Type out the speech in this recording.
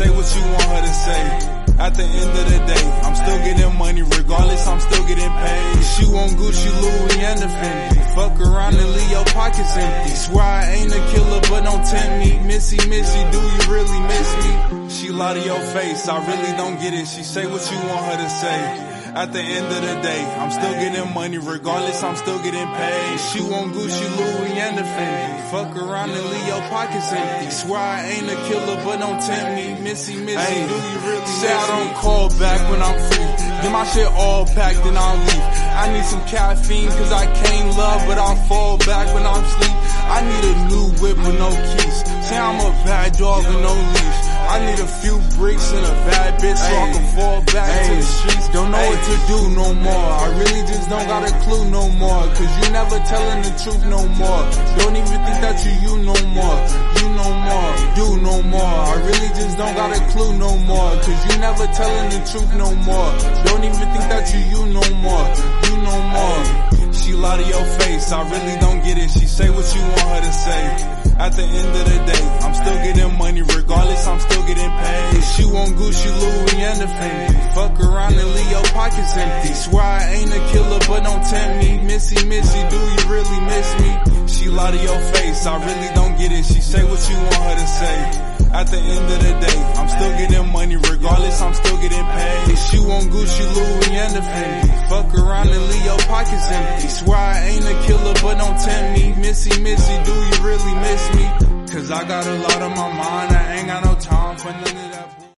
say what you want her to say. At the end of the day, I'm still getting money regardless, I'm still getting paid. She want Gucci, Louis, and the Fendi. Fuck around and leave your pockets empty. Swear I ain't a killer, but don't tempt me. Missy, do you really miss me? She lie to your face, I really don't get it. She say what you want her to say. At the end of the day, I'm still getting money regardless, I'm still getting paid. She want Gucci, Louis, and the Fendi. Fuck around and leave your pockets empty. Swear I ain't a killer, but don't tempt me. Missy, do you really say I don't call back when I'm free? Get my shit all packed and I'll leave. I need some caffeine cause I can't love, but I'll fall back when I'm asleep. I need a new whip with no keys. Say I'm a bad dog with no leash. I need a few bricks and a bad bitch so I can fall back to the streets. Don't know what to do no more. I really just don't got a clue no more. Cause you never telling the truth no more. Don't even think that you no more. You no more, do no more. I really just don't got a clue no more. Cause you never telling the truth no more. Don't even think that you no more. You no more. She lie to your face, I really don't get it. She say what you want her to say. At the end of the day, I'm still getting money regardless, I'm still getting paid. She want Gucci, Louis, and the Fendi. Fuck around and leave your pockets empty. Swear I ain't a killer, but don't tempt me. Missy, do you really miss me? She lie to your face, I really don't get it. She say what you want her to say. At the end of the day, I'm still getting money regardless, I'm still getting paid. She want Gucci, Louis, and the Fendi. Fuck around and leave your pockets empty. Swear I ain't a killer, but don't tempt me. Missy, do you really miss me? Cause I got a lot on my mind, I ain't got no time for none of that.